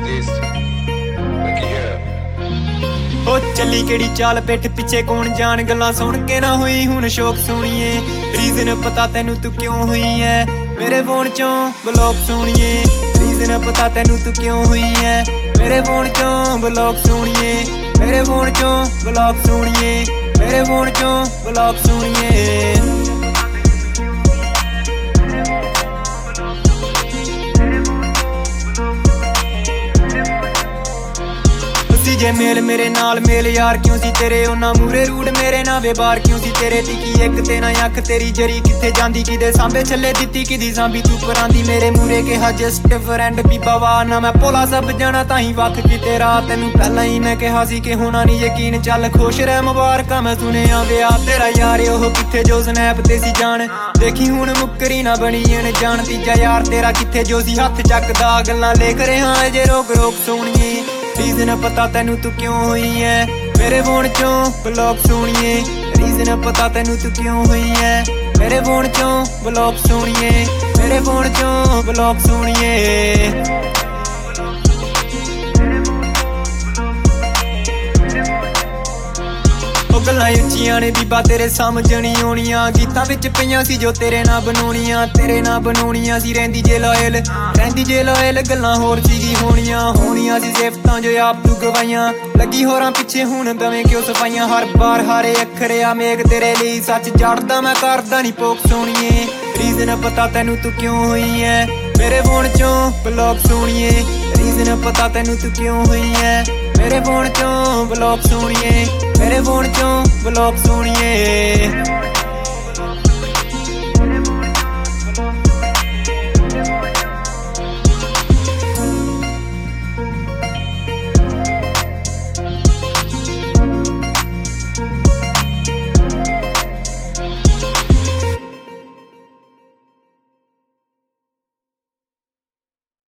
ओ चली केड़ी चाल पिठ पिछे कौन जान गल्लां सुन के ना हुई हुण शौक सोनिए रीजन पता तेनू तू क्यों हुई है मेरे फोन चों ब्लॉक सोनिए रीजन पता तेनू तू क्यों हुई है मेरे फोन चों ब्लॉक सोनिए मेरे फोन चों ब्लॉक सोनिए मेरे फोन चों ब्लॉक सोनिए जे मेल मेरे नाल मेल यार क्यों सी तेरे उन्ना मूरे रूड मेरे ना बेबार क्यों सी तेरे टिकी एक ते ना अख तेरी जरी किथे जांदी किदे सांबे छले दित्ती किदी सांबी तू परांदी मेरे मूरे कहा जस्ट फ्रेंड पीपा वा ना मैं भोला सब जाना ताही वख की तेरा तेनू पहला ही मैं कहा सी कि होना नहीं यकीन चल खुश रह मुबारका मैं सुनिया विआ तेरा यार ओह किथे जो स्नैप ते सी जान देखी हुण मुकरी ना बनी जान तीजा यार तेरा किथे जो सी हथ चकदा गल्लां लेख रहा जे रोक रोक सोनिए रीजन पता तेनू तू क्यों हुई है मेरे फोन चों ब्लॉक सोनिए रीजन पता तेनू तू क्यों हुई है मेरे फोन चों ब्लॉक सोनिए मेरे फोन चों ब्लॉक सोनिए गल्लां उच्चियां ने बीबा तेरे समझ नहीं आउणियां गीतां विच पईयां सी जो तेरे ना बनाउणियां सी रहिंदी जे लॉयल गल्लां होर सीगी होणियां सी सिफतां जो आप तू गवाइयां लगी होरां पिछे हुण दवें क्यों सफाइयां हर बार हारे अखर आ मेघ तेरे लई सच जड़दा मैं करदा नहीं पोक सोनिए रीजन पता तेनू तू क्यों हुई है मेरे फोन चों ब्लॉक सोनिए रीजन पता तेनू तू क्यों हुई है मेरे फोन चों ब्लॉक सोनिए मेरे फोन चों ब्लॉक सोनिए